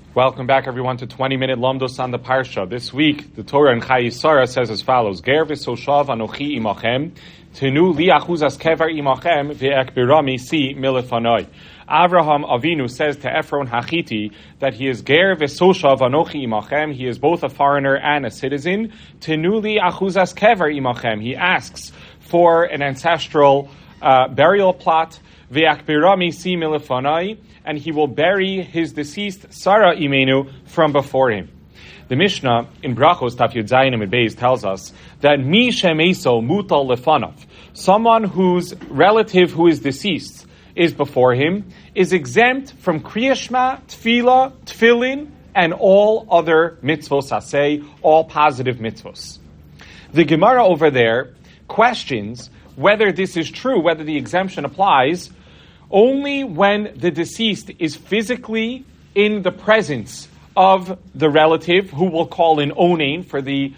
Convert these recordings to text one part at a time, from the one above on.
Welcome back, everyone, to 20-minute Lomdos on the Parsha. This week, the Torah in Chai Yisara says as follows: Ger v'soshav anochi imachem, tenu li achuzas kever imachem ve'ekbirami si milefanoi. Avraham Avinu says to Ephron Hachiti that he is Ger v'soshav anochi imachem. He is both a foreigner and a citizen. Tenu li achuzas kever imachem. He asks for an ancestral burial plot. Ve'akbirami si milefanoi. And he will bury his deceased Sarah Imenu from before him. The Mishnah in Brachos Taf Yud Zayin Amud Beis tells us that Mi Shemeso Mutal Lefanov, someone whose relative who is deceased is before him, is exempt from Kriya Shema, Tefillah, Tefillin, and all other mitzvos aseh, all positive mitzvos. The Gemara over there questions whether this is true, whether the exemption applies only when the deceased is physically in the presence of the relative, who will call in onain for the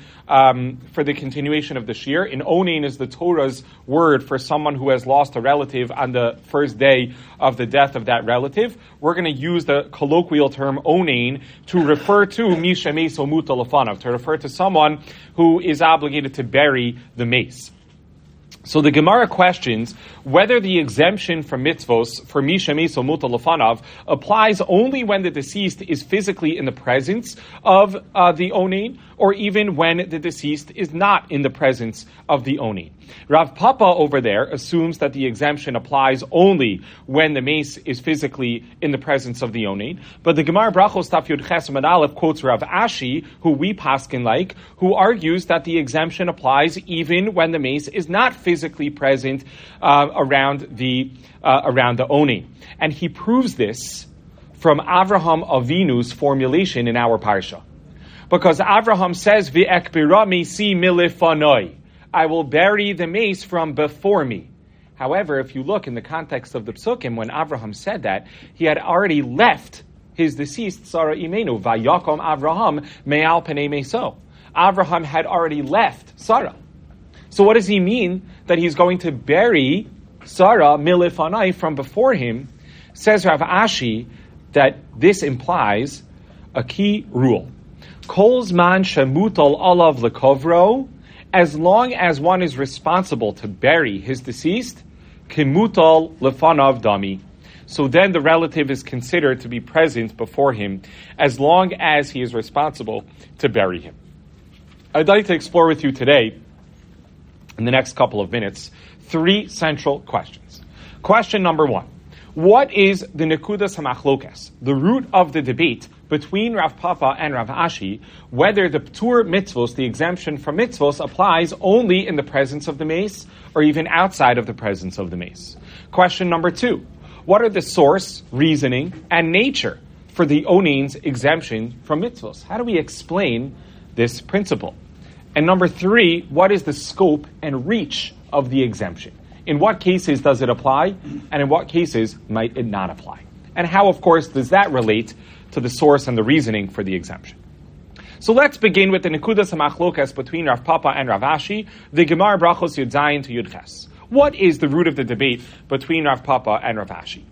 continuation of the shir. In onain is the Torah's word for someone who has lost a relative on the first day of the death of that relative. We're going to use the colloquial term onain to refer to mi shemeso muta lefanav, to refer to someone who is obligated to bury the mace. So the Gemara questions whether the exemption from mitzvos for mi shemeso muta lefanav applies only when the deceased is physically in the presence of the onain, or even when the deceased is not in the presence of the onain. Rav Papa over there assumes that the exemption applies only when the mace is physically in the presence of the onain. But the Gemara Brachos Taf Yud Ches Amud Aleph quotes Rav Ashi, who we paskin like, who argues that the exemption applies even when the mace is not physically present around the onain. And he proves this from Avraham Avinu's formulation in our parsha. Because Avraham says, V'ekbirami si milefanoi, I will bury the mace from before me. However, if you look in the context of the Psukim, when Avraham said that, he had already left his deceased Sarah Imenu, Vayakom Avraham me'al penei meso. Avraham had already left Sarah. So what does he mean that he's going to bury Sarah milefanai from before him? Says Rav Ashi that this implies a key rule. Kol zman shemutal olav lekovro, as long as one is responsible to bury his deceased, kimutal lefanav dami. So then the relative is considered to be present before him as long as he is responsible to bury him. I'd like to explore with you today, in the next couple of minutes, three central questions. Question number one: what is the nekudas hamachlokas, the root of the debate between Rav Papa and Rav Ashi, whether the ptur mitzvos, the exemption from mitzvos, applies only in the presence of the mace or even outside of the presence of the mace? Question number two: what are the source, reasoning, and nature for the onain's exemption from mitzvos? How do we explain this principle? And number three, what is the scope and reach of the exemption? In what cases does it apply, and in what cases might it not apply? And how, of course, does that relate to the source and the reasoning for the exemption? So let's begin with the nekudas hamachlokas between Rav Papa and Rav Ashi, the Gemara Brachos Yud Zayin to Yud Ches. What is the root of the debate between Rav Papa and Rav Ashi?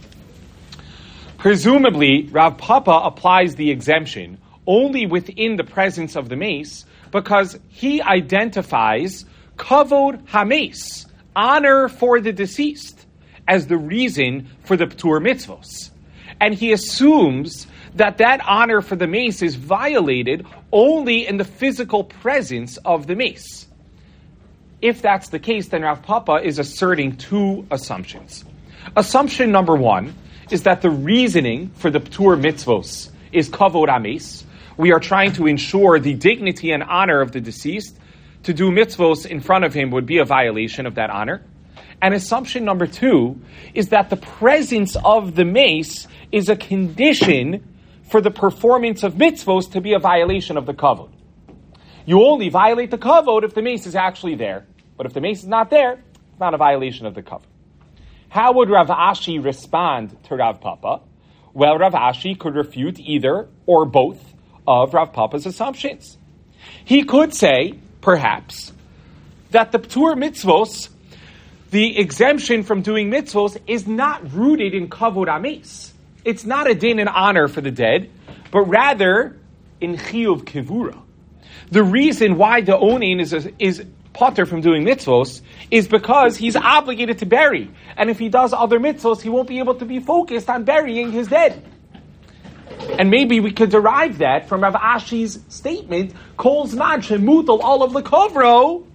Presumably, Rav Papa applies the exemption only within the presence of the mace because he identifies kavod hames, honor for the deceased, as the reason for the ptur mitzvos. And he assumes that honor for the mace is violated only in the physical presence of the mace. If that's the case, then Rav Papa is asserting two assumptions. Assumption number one is that the reasoning for the ptur mitzvos is kavod hames. We are trying to ensure the dignity and honor of the deceased. To do mitzvos in front of him would be a violation of that honor. And assumption number two is that the presence of the mace is a condition for the performance of mitzvos to be a violation of the kavod. You only violate the kavod if the mace is actually there. But if the mace is not there, it's not a violation of the kavod. How would Rav Ashi respond to Rav Papa? Well, Rav Ashi could refute either or both of Rav Papa's assumptions. He could say, perhaps, that the ptur mitzvos, the exemption from doing mitzvos, is not rooted in kavod hames. It's not a din and honor for the dead, but rather in chiyuv kivura. The reason why the onin is potter from doing mitzvos is because he's obligated to bury. And if he does other mitzvos, he won't be able to be focused on burying his dead. And maybe we could derive that from Rav Ashi's statement, Kol zman shemutal olav lekovro,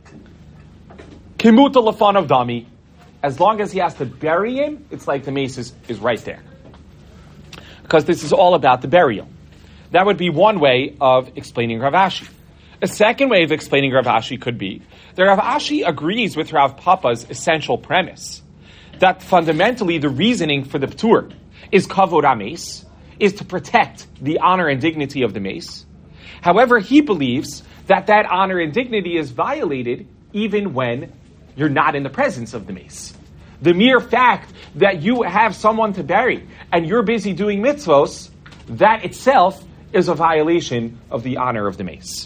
kimutal lefan of dami. As long as he has to bury him, it's like the mace is right there. Because this is all about the burial. That would be one way of explaining Rav Ashi. A second way of explaining Rav Ashi could be that Rav Ashi agrees with Rav Papa's essential premise, that fundamentally the reasoning for the ptur is kavod hameis, is to protect the honor and dignity of the mace. However, he believes that honor and dignity is violated even when you're not in the presence of the mace. The mere fact that you have someone to bury and you're busy doing mitzvos, that itself is a violation of the honor of the mace.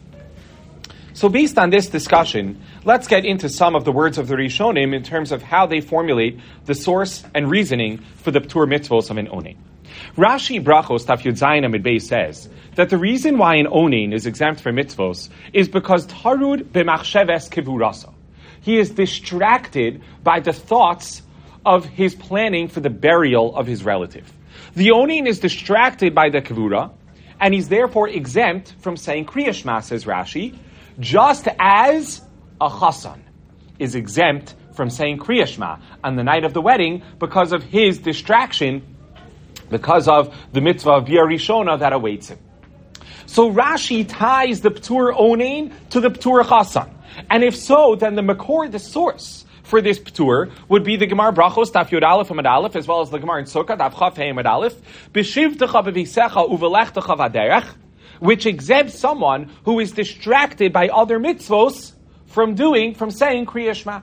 So based on this discussion, let's get into some of the words of the Rishonim in terms of how they formulate the source and reasoning for the ptur mitzvos of an onin. Rashi Brachos Taf Yud Zayin Amid Beis says that the reason why an onin is exempt from mitzvos is because tarud b'machsheves kivurasa. He is distracted by the thoughts of his planning for the burial of his relative. The onin is distracted by the kivura, and he's therefore exempt from saying Kriya Shema, says Rashi, just as a chasan is exempt from saying Kriya Shema on the night of the wedding because of his distraction, because of the mitzvah of Bia Rishona that awaits him. So Rashi ties the ptur onin to the ptur chasan. And if so, then the makor, the source for this ptur, would be the Gemara Brachos, Daf Yud Aleph Amud Aleph, as well as the Gemara in Sukkah, Daf Chaf Hey Amud Aleph, B'shivtecha b'visecha uvelechtecha v'derech, which exempts someone who is distracted by other mitzvos from saying Kriya Shema.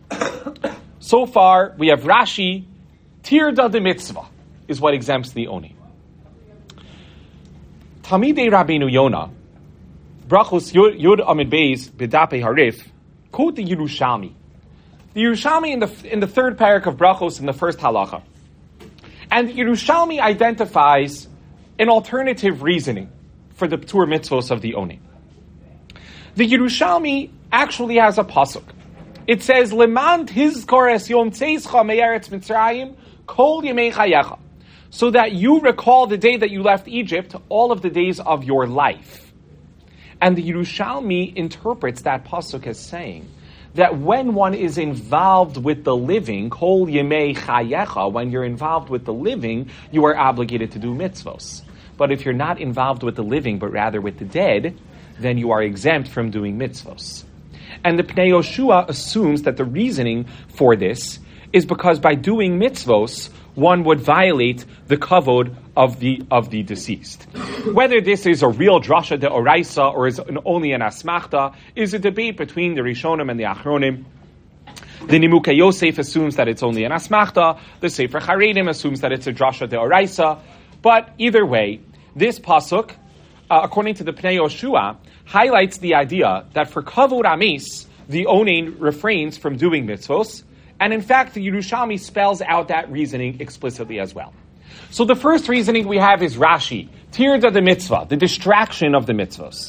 So far, we have Rashi, Tirda de mitzvah, is what exempts the oni. Talmidei Rabbeinu Yonah, Brachos Yud Amid Beis B'Dapei Harif, quote the Yerushalmi. The Yerushalmi in the third parak of Brachos in the first halacha. And the Yerushalmi identifies an alternative reasoning for the ptur mitzvos of the oni. The Yerushalmi actually has a pasuk. It says, Leman tizkor es yom tzeischa me'eretz Mitzrayim kol yemei chayecha, so that you recall the day that you left Egypt, all of the days of your life. And the Yerushalmi interprets that pasuk as saying that when one is involved with the living, kol yemei chayecha, when you're involved with the living, you are obligated to do mitzvos. But if you're not involved with the living, but rather with the dead, then you are exempt from doing mitzvos. And the Pnei Yoshua assumes that the reasoning for this is because by doing mitzvos, one would violate the kavod of the deceased. Whether this is a real drasha de oraisa or is only an asmachta is a debate between the Rishonim and the Achronim. The Nimukei Yosef assumes that it's only an asmachta. The Sefer Charedim assumes that it's a drasha de oraisa. But either way, this pasuk, according to the Pnei Yoshua, highlights the idea that for kavod amis, the onin refrains from doing mitzvos, and in fact, the Yerushalmi spells out that reasoning explicitly as well. So the first reasoning we have is Rashi, tirda the mitzvah, the distraction of the mitzvos.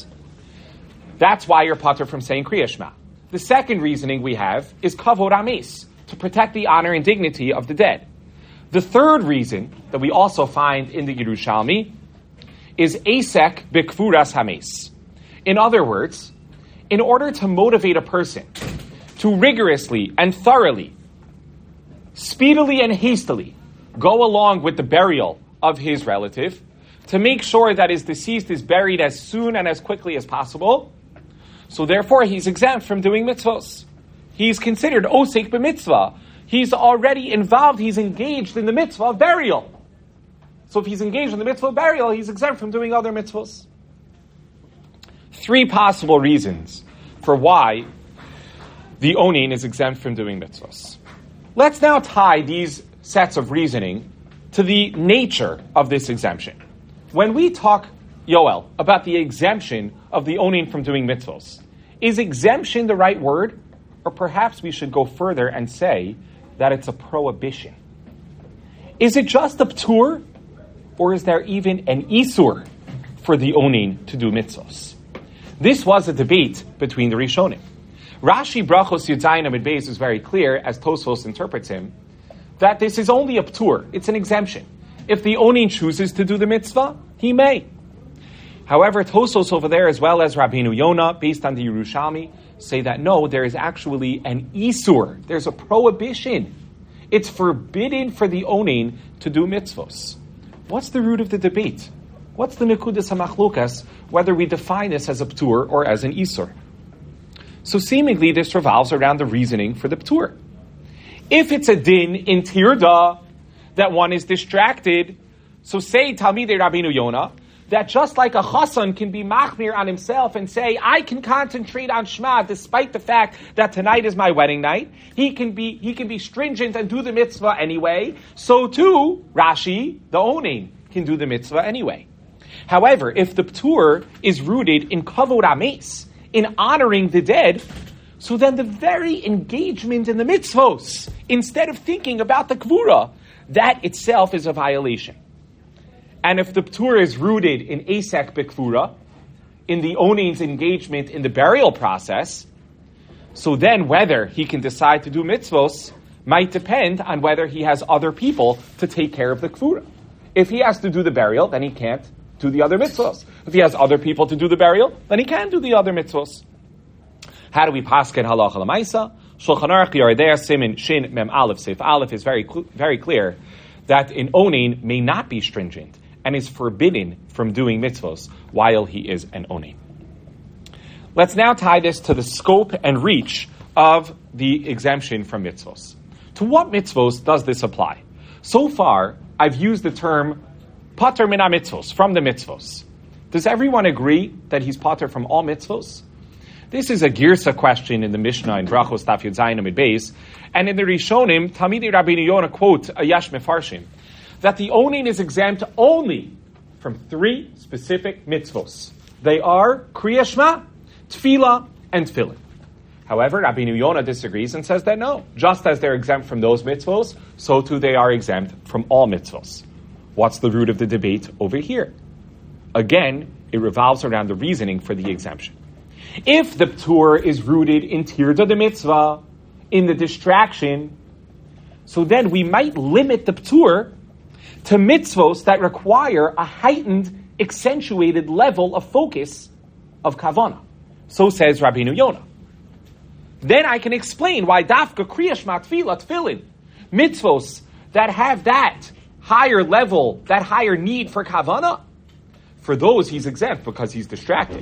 That's why you're patur from saying Kriya Shema. The second reasoning we have is kavod amis, to protect the honor and dignity of the dead. The third reason that we also find in the Yerushalmi is asek b'kvuras hames. In other words, in order to motivate a person to rigorously and thoroughly, speedily and hastily go along with the burial of his relative, to make sure that his deceased is buried as soon and as quickly as possible, so therefore he's exempt from doing mitzvos. He's considered osek b'mitzvah. He's already involved, he's engaged in the mitzvah of burial. So if he's engaged in the mitzvah of burial, he's exempt from doing other mitzvahs. Three possible reasons for why the onin is exempt from doing mitzvahs. Let's now tie these sets of reasoning to the nature of this exemption. When we talk, Yoel, about the exemption of the onin from doing mitzvahs, is exemption the right word? Or perhaps we should go further and say that it's a prohibition. Is it just a ptur? or is there even an isur for the onin to do mitzvos? This was a debate between the Rishonim. Rashi Brachos Yud Zayin Amud Beis is very clear, as Tosfos interprets him, that this is only a ptur. It's an exemption. If the onin chooses to do the mitzvah, he may. However, Tosfos over there, as well as Rabbeinu Yonah, based on the Yerushalmi, say that no, there is actually an isur. There's a prohibition. It's forbidden for the onin to do mitzvos. What's the root of the debate? What's the nekudas hamachlokas, whether we define this as a ptur or as an isur? So seemingly this revolves around the reasoning for the ptur. If it's a din in tirda that one is distracted, so say Talmidei Rabbeinu Yonah, that just like a chassan can be machmir on himself and say, I can concentrate on Shema despite the fact that tonight is my wedding night, he can be stringent and do the mitzvah anyway, so too, Rashi, the onin, can do the mitzvah anyway. However, if the ptur is rooted in kavod ames, in honoring the dead, so then the very engagement in the mitzvos, instead of thinking about the kvura, that itself is a violation. And if the ptur is rooted in asek b'kvura, in the onin's engagement in the burial process, so then whether he can decide to do mitzvos might depend on whether he has other people to take care of the kvura. If he has to do the burial, then he can't do the other mitzvos. If he has other people to do the burial, then he can do the other mitzvos. How do we paskin halacha l'maisa? Shulchan Aruch Yardei Simin Shin Mem Aleph Seif Aleph is very clear that an onin may not be stringent and is forbidden from doing mitzvos while he is an onin. Let's now tie this to the scope and reach of the exemption from mitzvos. To what mitzvos does this apply? So far, I've used the term pater min mitzvos, from the mitzvos. Does everyone agree that he's pater from all mitzvos? This is a girsa question in the Mishnah in Brachos Daf Yud Zayin Amud Beis, and in the Rishonim, Talmidei Rabbeinu Yonah quote a Yesh Mefarshim, that the onin is exempt only from 3 specific mitzvos. They are Kriya Shema, Tefillah, and Tefillin. However, Rabbeinu Yonah disagrees and says that no, just as they're exempt from those mitzvos, so too they are exempt from all mitzvos. What's the root of the debate over here? Again, it revolves around the reasoning for the exemption. If the ptur is rooted in tirda the mitzvah, in the distraction, so then we might limit the ptur to mitzvos that require a heightened, accentuated level of focus of kavanah. So says Rabbeinu Yonah. Then I can explain why dafka kriya shema tefillah tefillin, mitzvos that have that higher level, that higher need for kavanah, for those he's exempt because he's distracted.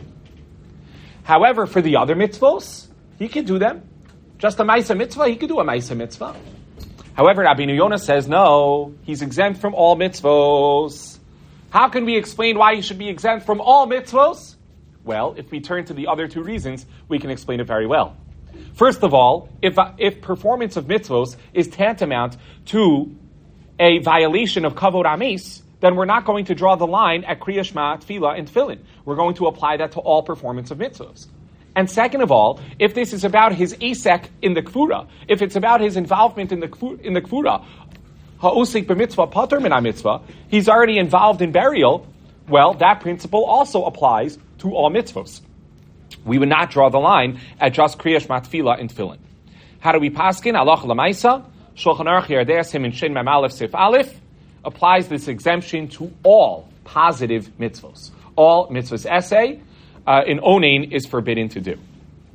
However, for the other mitzvos, he can do them. Just a ma'isa mitzvah, he could do a ma'isa mitzvah. However, Rabbeinu Yonah says, no, he's exempt from all mitzvos. How can we explain why he should be exempt from all mitzvos? Well, if we turn to the other 2 reasons, we can explain it very well. First of all, if performance of mitzvos is tantamount to a violation of kavod ames, then we're not going to draw the line at Kriya Shema, Tefillah, and Tefillin. We're going to apply that to all performance of mitzvos. And second of all, if this is about his asek in the kvura, if it's about his involvement in the kvura, ha'osek b'mitzvah pater min mitzvah, he's already involved in burial, well, that principle also applies to all mitzvos. We would not draw the line at just Kriya Shema, Tefillah, and Tefillin. How do we paskin? Halacha l'maisa, Shulchan Aruch Yardei Simin Shin Mem Aleph Seif Aleph applies this exemption to all positive mitzvos. All mitzvos essay, in onin is forbidden to do.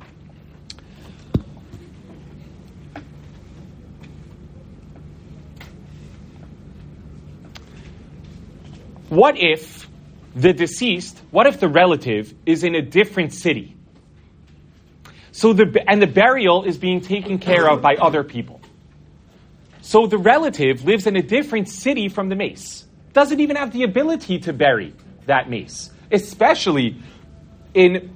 What if the relative is in a different city? So the burial is being taken care of by other people. So the relative lives in a different city from the mace. Doesn't even have the ability to bury that mace, especially in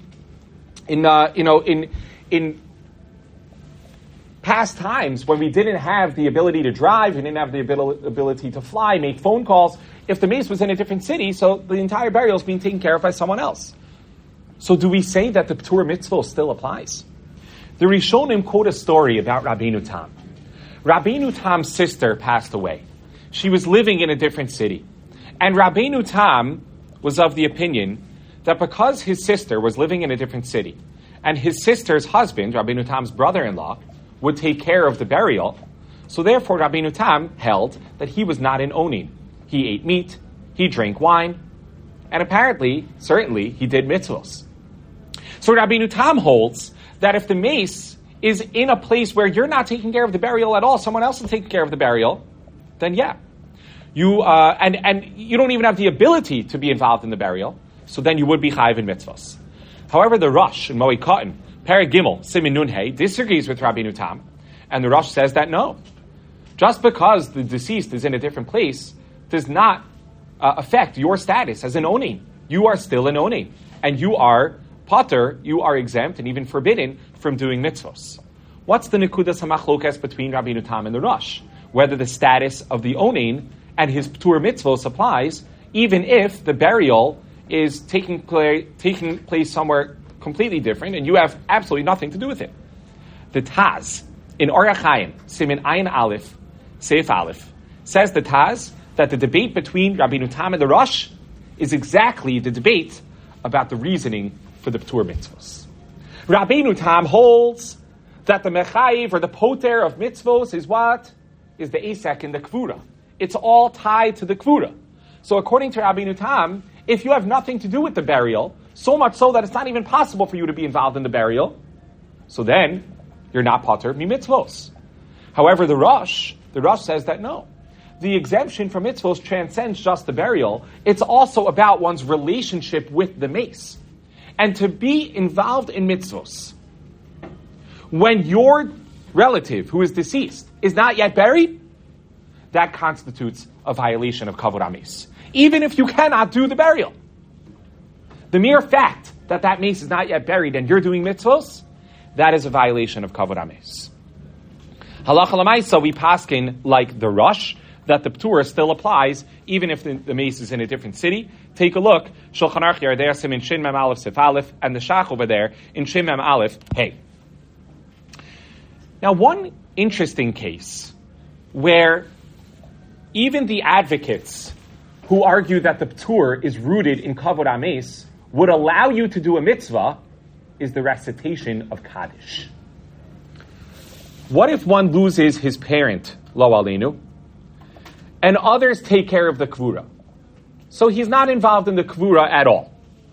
past times when we didn't have the ability to drive, we didn't have the ability to fly, make phone calls. If the mace was in a different city, so the entire burial is being taken care of by someone else. So do we say that the ptur mitzvah still applies? The Rishonim quote a story about Rabbeinu Tam. Rabbeinu Tam's sister passed away. She was living in a different city. And Rabbeinu Tam was of the opinion that because his sister was living in a different city, and his sister's husband, Rabbeinu Tam's brother-in-law, would take care of the burial, so therefore Rabbeinu Tam held that he was not an onin. He ate meat, he drank wine, and apparently, certainly, he did mitzvos. So Rabbeinu Tam holds that if the mace is in a place where you're not taking care of the burial at all, someone else is taking care of the burial, then yeah. And you don't even have the ability to be involved in the burial, so then you would be chayiv in mitzvos. However, the Rosh in Moed Katan, Perek Gimel, Simin Nun Hey, disagrees with Rabbeinu Tam, and the Rosh says that no. Just because the deceased is in a different place does not affect your status as an onin. You are still an onin, and you are pater, you are exempt and even forbidden from doing mitzvos. What's the nekudas hamachlokas between Rabbeinu Tam and the Rosh? Whether the status of the onin and his ptur mitzvos applies, even if the burial is taking place somewhere completely different, and you have absolutely nothing to do with it. The Taz in Orach Chaim, Simin Ayin Aleph, Seif Aleph, says the Taz that the debate between Rabbeinu Tam and the Rosh is exactly the debate about the reasoning for the Ptur mitzvos. Rabbeinu Tam holds that the mechayiv or the poter of mitzvos is what? Is the Asek and the Kvura. It's all tied to the Kvura. So according to Rabbeinu Tam, if you have nothing to do with the burial, so much so that it's not even possible for you to be involved in the burial, so then you're not pater mi mitzvos. However, the Rosh says that no. The exemption from mitzvos transcends just the burial. It's also about one's relationship with the mace. And to be involved in mitzvos, when your relative who is deceased is not yet buried, that constitutes a violation of kavod hames, even if you cannot do the burial. The mere fact that mace is not yet buried and you're doing mitzvos, that is a violation of kavod hames. Halacha l'maisa, we paskin like the Rosh, that the ptur still applies, even if the mace is in a different city. Take a look, Shulchan Aruch Yardei Simin Shin Mem Aleph Sif Aleph, and the Shach over there in Shin Mem Aleph Hey. Now, one interesting case where even the advocates who argue that the ptur is rooted in kavod hames would allow you to do a mitzvah is the recitation of Kaddish. What if one loses his parent, lo aleinu, and others take care of the kvura? So he's not involved in the kvura at all.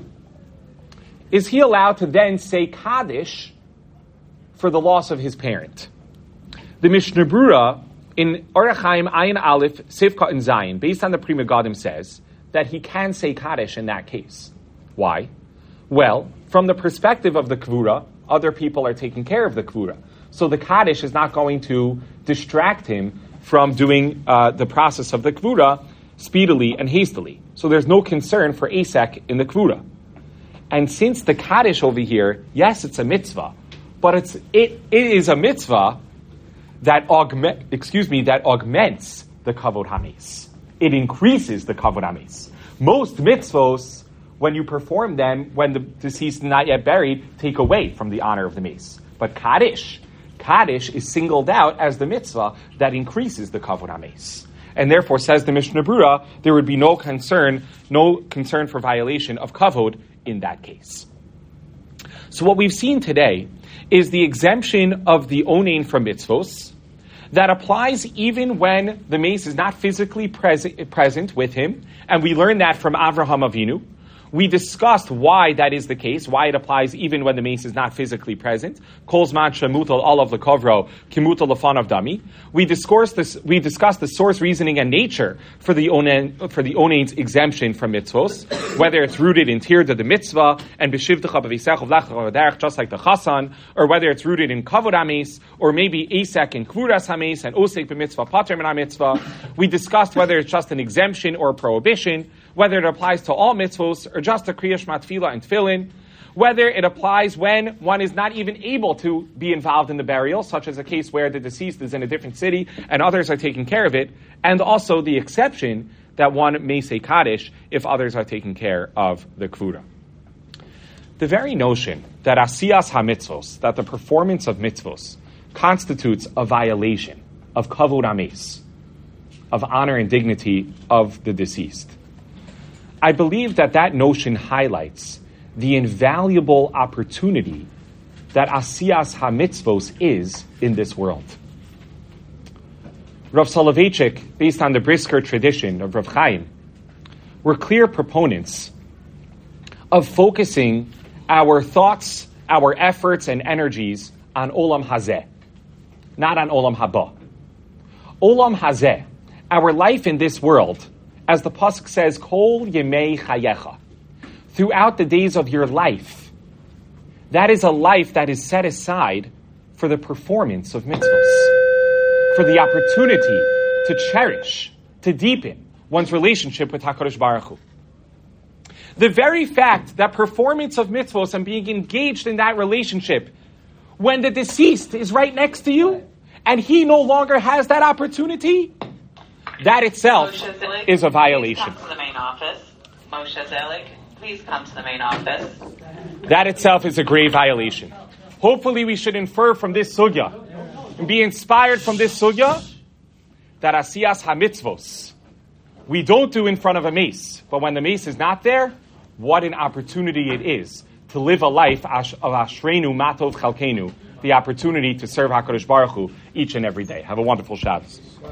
Is he allowed to then say Kaddish for the loss of his parent? The Mishnah Brura in Orach Chaim Ayin Aleph Sivka and Zayin, based on the Pri Megadim, says that he can say Kaddish in that case. Why? Well, from the perspective of the kvura, other people are taking care of the kvura. So the Kaddish is not going to distract him from doing the process of the kvura speedily and hastily. So there's no concern for Asek in the kvura. And since the Kaddish over here, yes, it's a mitzvah, but it is a mitzvah that augments the kavod hames. It increases the kavod hames. Most mitzvos, when you perform them when the deceased is not yet buried, take away from the honor of the mace. But Kaddish is singled out as the mitzvah that increases the kavod hames. And therefore, says the Mishnah Brura, there would be no concern for violation of kavod in that case. So what we've seen today is the exemption of the onin from mitzvos that applies even when the mace is not physically present with him, and we learned that from Avraham Avinu. We discussed why that is the case, why it applies even when the mace is not physically present. Kol zman shemutal olav lekovro kimutal lefanav dami. We discussed the source, reasoning, and nature for the onin's exemption from mitzvos, whether it's rooted in tirda the mitzvah and b'shivtecha b'visecha v'lecha v'derech, just like the chasan, or whether it's rooted in kavod hames, or maybe asek in kvuras hames and osek b'mitzvah pater min mitzvah. We discussed whether it's just an exemption or a prohibition, whether it applies to all mitzvos or just to Kriya Shema Tefillah and Tefillin, whether it applies when one is not even able to be involved in the burial, such as a case where the deceased is in a different city and others are taking care of it, and also the exception that one may say Kaddish if others are taking care of the Kvura. The very notion that Asiyas HaMitzvos, that the performance of mitzvos, constitutes a violation of Kavod HaMes, of honor and dignity of the deceased, I believe that notion highlights the invaluable opportunity that Asiyas HaMitzvos is in this world. Rav Soloveitchik, based on the Brisker tradition of Rav Chaim, were clear proponents of focusing our thoughts, our efforts, and energies on Olam Hazeh, not on Olam Haba. Olam Hazeh, our life in this world, as the Pasuk says, Kol Yemei Chayecha, throughout the days of your life, that is a life that is set aside for the performance of mitzvahs, for the opportunity to cherish, to deepen one's relationship with HaKadosh Baruch Hu. The very fact that performance of mitzvahs and being engaged in that relationship, when the deceased is right next to you, and he no longer has that opportunity, that itself is a violation. Please come to the main office. Moshe Zelig, please come to the main office. That itself is a grave violation. Hopefully we should infer from this sugya, and be inspired from this sugya, that Asiyas HaMitzvos, we don't do in front of a mace, but when the mace is not there, what an opportunity it is to live a life of Ashreinu Matov Chalkenu, the opportunity to serve HaKadosh Baruch Hu each and every day. Have a wonderful Shabbos.